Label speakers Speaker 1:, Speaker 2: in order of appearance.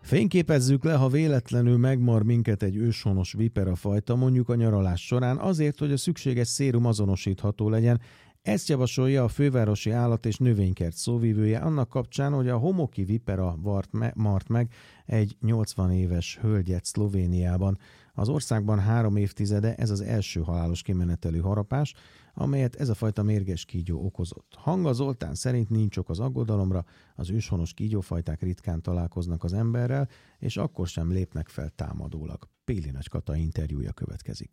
Speaker 1: Fényképezzük le, ha véletlenül megmar minket egy őshonos viperafajta, mondjuk a nyaralás során, azért, hogy a szükséges szérum azonosítható legyen. Ezt javasolja a Fővárosi Állat- és Növénykert szóvivője annak kapcsán, hogy a homoki vipera mart meg egy 80 éves hölgyet Szlovéniában. Az országban 3 évtizede ez az első halálos kimenetelű harapás, amelyet ez a fajta mérges kígyó okozott. Hanga Zoltán szerint nincs ok az aggodalomra, az őshonos kígyófajták ritkán találkoznak az emberrel, és akkor sem lépnek fel támadólag. Péli Nagy Kata interjúja következik.